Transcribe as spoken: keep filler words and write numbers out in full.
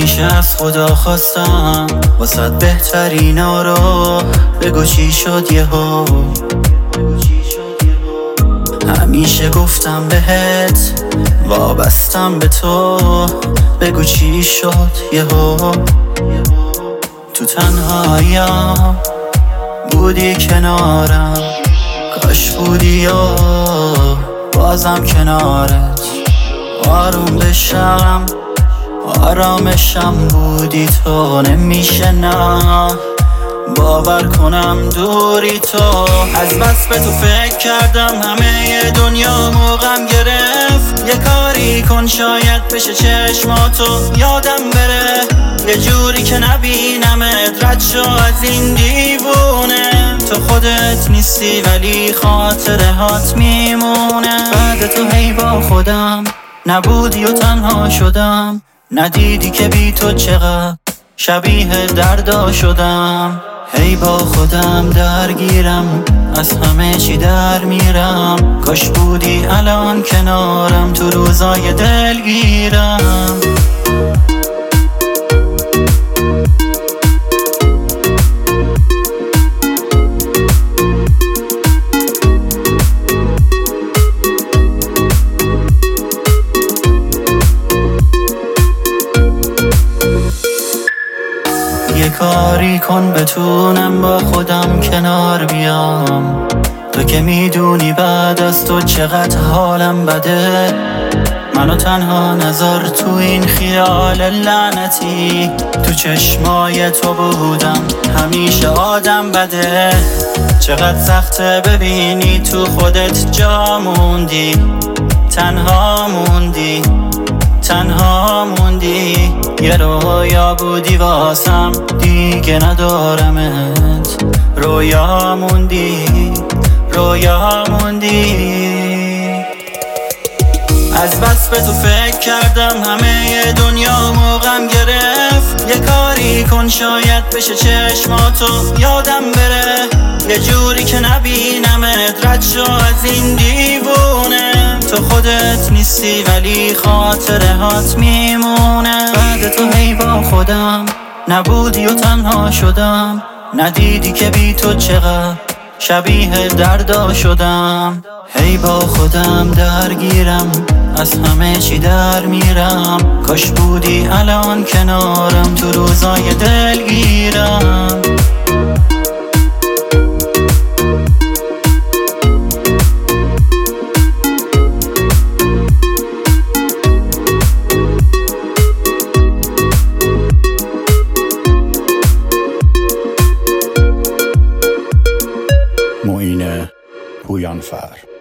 همیشه از خدا خواستم واسه بهترینا رو بگو چی شد یهو. همیشه گفتم بهت وابستم به تو بگو چی شد یهو. تو تنهاییم بودی کنارم، کاش بودی یا بازم کنارت آروم بشم آرامشم بودی تو. نمیشه نه باور کنم دوری تو. از بس به تو فکر کردم همه دنیا موقعم گرفت. یه کاری کن شاید بشه چشماتو یادم بره، یه جوری که نبینمت رد شو از این دیوونه. تو خودت نیستی ولی خاطره هات میمونه. بعد تو هی با خودم نبودی و تنها شدم، ندیدی که بی تو چقدر شبیه دردا شدم. هی با خودم درگیرم از همه چی در میرم، کاش بودی الان کنارم تو روزای دلگیرم. یه کاری کن بتونم با خودم کنار بیام، تو که میدونی بعد از تو چقدر حالم بده. منو تنها نذار تو این خیال لعنتی، تو چشمای تو بودم همیشه آدم بده. چقدر سخته ببینی تو خودت جا موندی، تنها موندی تنها موندی. یه رویا بودی واسم دیگه ندارمت، رویا موندی رویا موندی. از بس به تو فکر کردم همه دنیا موقعم گرفت. یه کاری کن شاید بشه چشماتو یادم بره، یه جوری که نبینمت رد شو از این دیوونه. تو خودت نیستی ولی خاطره هات میمونه. بعد تو هی با خودم نبودی و تنها شدم، ندیدی که بی تو چقدر شبیه دردا شدم. هی با خودم درگیرم از همه چی در میرم، کاش بودی الان کنارم تو روزای دلگیرم. معین پویانفر.